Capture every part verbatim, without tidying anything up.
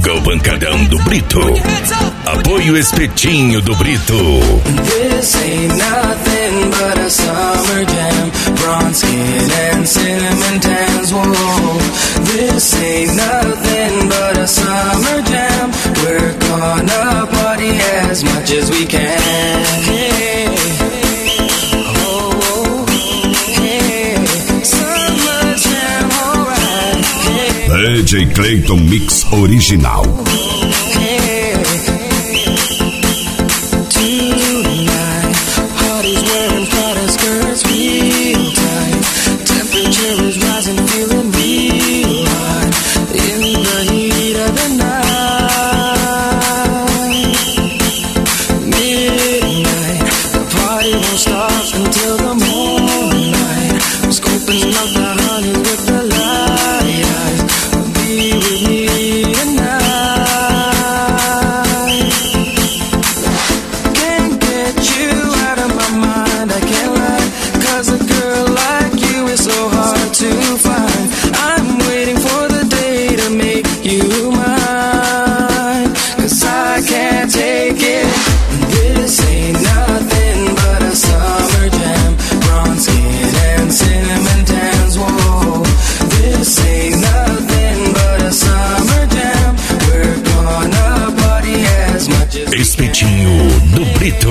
Divulga o Pancadão do Brito. Apoio Espetinho do Brito. This ain't nothing but a summer jam. Bronze skin and cinnamon tans. Whoa. This ain't nothing but a summer jam. We're gonna party as much as we can. Hey. Oh, hey. Summer jam, alright. Hey. D J Clayton Mix Original. Espetinho do Brito.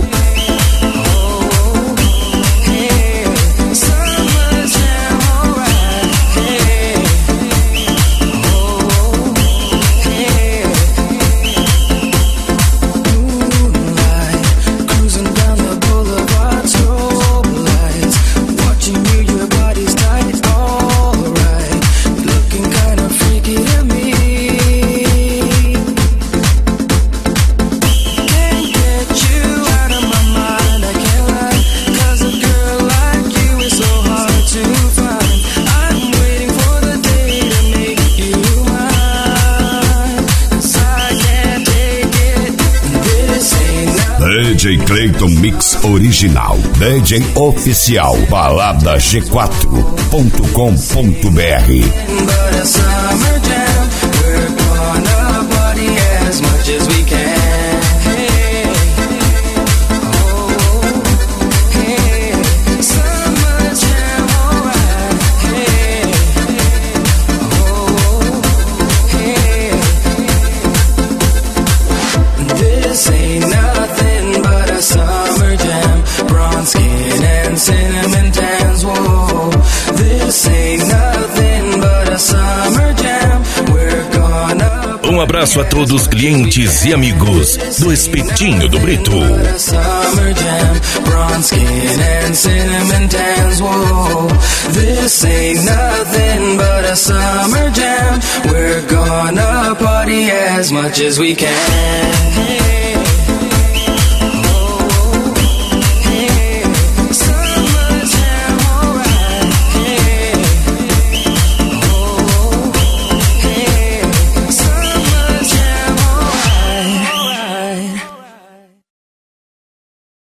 D J Clayton Mix Original. D J Oficial. balada g quatro ponto com ponto b r. Cinnamon tans, whoa. This ain't nothing but a summer jam. We're gonna. Um abraço a todos os clientes e amigos do Espetinho do Brito. Summer jam, bronze skin and cinnamon tans, whoa. This ain't nothing but a summer jam. We're gonna party as much as we can. Hey.